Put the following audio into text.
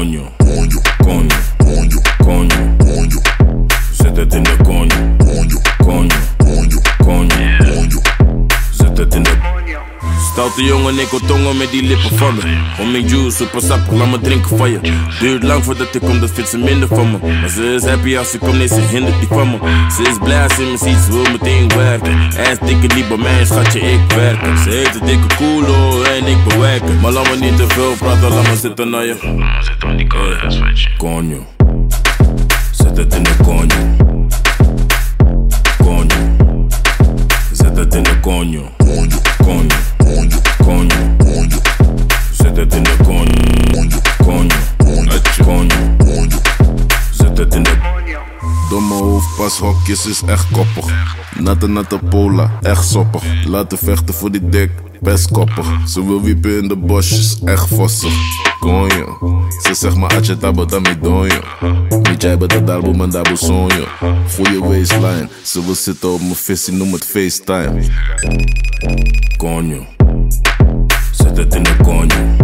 Coño, coño, coño, coño, coño, coño. Zet het in de coño, coño, coño, coño, coño, coño. Zet het in de stoute jongen, ik wil tongen met die lippen van me. Om mijn juice, super sappig, laat me drinken van je. Duurt lang voordat ik kom, dat vindt ze minder van me. Maar ze is happy als ze komt, nee, ze hindert niet van me. Ze is blij als ze me ziet, ze wil meteen werken. Hij is dikke niet bij mij, schatje, ik werk. Ze heet de dikke koelo en ik bewerken. Maar laat me niet te veel praten, laat me zitten naar je. Laat me zitten aan die koude huiswetje. Coño, zet het in de coño. Coño, zet het in de coño. Coño, coño, coño, coño, coño. Zet het in de coño. Coño, coño, coño, coño. Zet het in de Domme hoofdpashokjes is echt koppig. Natte pola, echt soppig. Laten vechten voor die dik, best koppig. Ze wil wiepen in de bosjes, echt vossig. Conjo, ze zegt maar atje tabo dami donjo. Niet jij bij de darbo man dabo sonjo. Goeie waistline, ze wil zitten op mijn visie, noem het FaceTime. coño. Zet het in de coño.